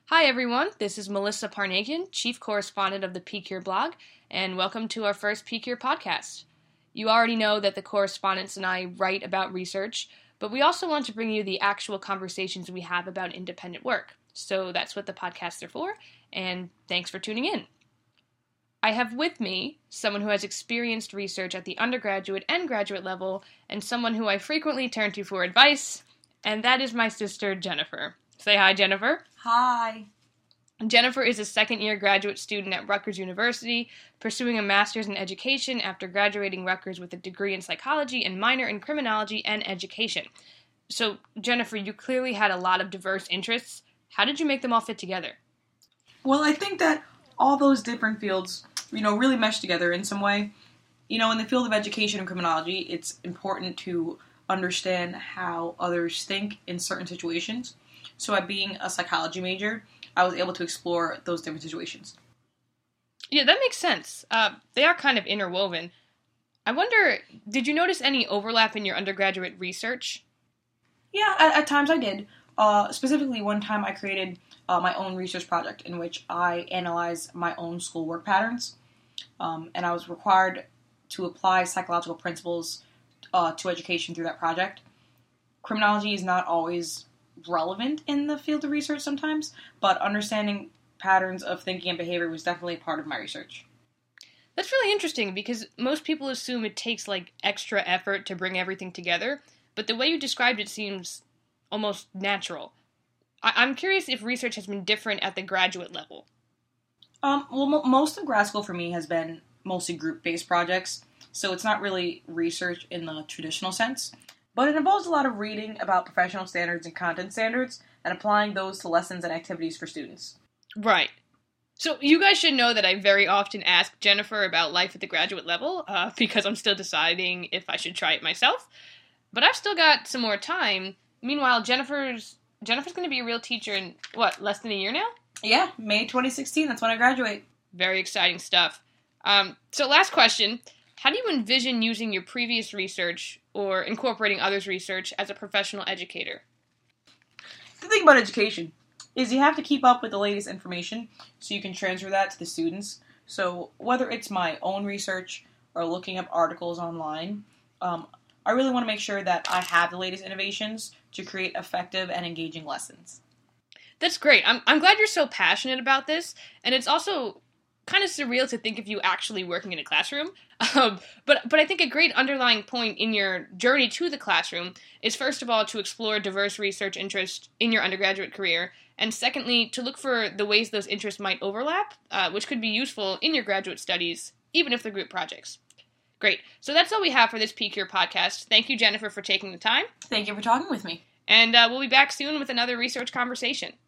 Hi everyone, this is Melissa Parnagian, Chief Correspondent of the PeakYear blog, and welcome to our first PeakYear podcast. You already know that the correspondents and I write about research, but we also want to bring you the actual conversations we have about independent work. So that's what the podcasts are for, and thanks for tuning in. I have with me someone who has experienced research at the undergraduate and graduate level, and someone who I frequently turn to for advice, and that is my sister, Jennifer. Say hi, Jennifer. Hi. Jennifer is a second-year graduate student at Rutgers University, pursuing a master's in education after graduating Rutgers with a degree in psychology and minor in criminology and education. So, Jennifer, you clearly had a lot of diverse interests. How did you make them all fit together? Well, I think that all those different fields, really mesh together in some way. In the field of education and criminology, it's important to understand how others think in certain situations. So by being a psychology major, I was able to explore those different situations. Yeah, that makes sense. They are kind of interwoven. I wonder, did you notice any overlap in your undergraduate research? Yeah, at times I did. Specifically, one time I created my own research project in which I analyzed my own school work patterns, and I was required to apply psychological principles to education through that project. Criminology is not always relevant in the field of research sometimes, but understanding patterns of thinking and behavior was definitely a part of my research. That's really interesting because most people assume it takes extra effort to bring everything together, but the way you described it seems almost natural. I'm curious if research has been different at the graduate level. Most of grad school for me has been mostly group-based projects, so it's not really research in the traditional sense. But it involves a lot of reading about professional standards and content standards and applying those to lessons and activities for students. Right. So you guys should know that I very often ask Jennifer about life at the graduate level because I'm still deciding if I should try it myself. But I've still got some more time. Meanwhile, Jennifer's going to be a real teacher in, less than a year now? Yeah, May 2016, that's when I graduate. Very exciting stuff. So last question. How do you envision using your previous research or incorporating others' research as a professional educator? The thing about education is you have to keep up with the latest information so you can transfer that to the students. So whether it's my own research or looking up articles online, I really want to make sure that I have the latest innovations to create effective and engaging lessons. That's great. I'm glad you're so passionate about this, and it's also kind of surreal to think of you actually working in a classroom. But I think a great underlying point in your journey to the classroom is, first of all, to explore diverse research interests in your undergraduate career, and secondly, to look for the ways those interests might overlap, which could be useful in your graduate studies, even if they're group projects. Great. So that's all we have for this PeakYear podcast. Thank you, Jennifer, for taking the time. Thank you for talking with me. And we'll be back soon with another research conversation.